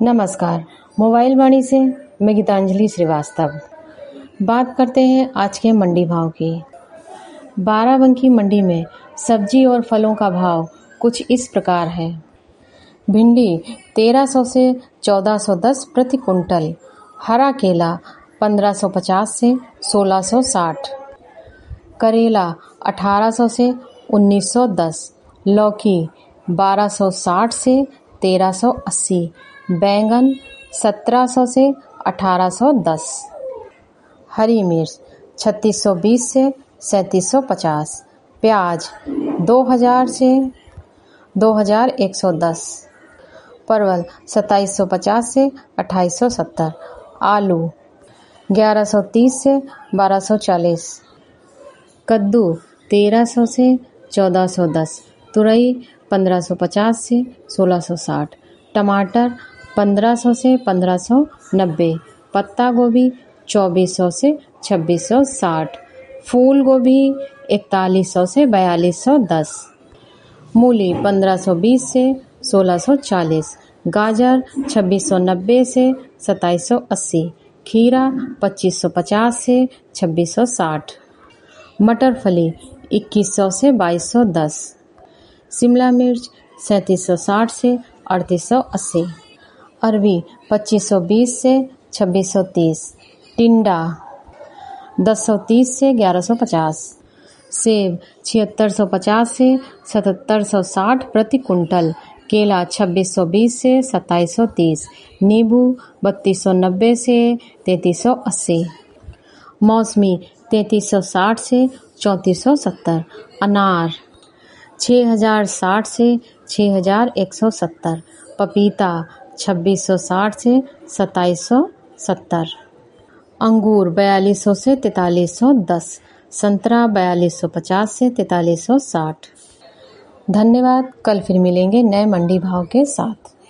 नमस्कार। मोबाइल वाणी से मैं गीतांजलि श्रीवास्तव बात करते हैं आज के मंडी भाव की। बाराबंकी मंडी में सब्जी और फलों का भाव कुछ इस प्रकार है। भिंडी 1300 से 1410 प्रति कुंटल, हरा केला 1550 से 1660, करेला 1800 से 1910, लौकी 1260 से 1380, बैंगन 1700 से 1810, हरी मिर्च 3620 से 3750, प्याज 2000 से 2110, परवल 2750 से 2870, आलू 1130 से 1240, कद्दू 1300 से 1410, तुरई 1550 से 1660, टमाटर 1500 से 1590, पत्ता गोभी 2400 से 2660, फूल गोभी 4100 से 4210, मूली 1520 से 1640, गाजर 2690 से 2780, खीरा 2550 से 2660, मटर फली 2100 से 2210, शिमला मिर्च 3760 से 3880, अरबी 2520 से 2630, टिंडा 1030 से 1150, सेब 7650 से 7760 प्रति कुंटल, केला 2620 से 2730, नींबू 3290 से 3380, मौसमी 3360 से 3470, अनार 6060 से 6170, पपीता 2660 से 2770, अंगूर 4200 से 4310, संतरा 4250 से 4360। धन्यवाद। कल फिर मिलेंगे नए मंडी भाव के साथ।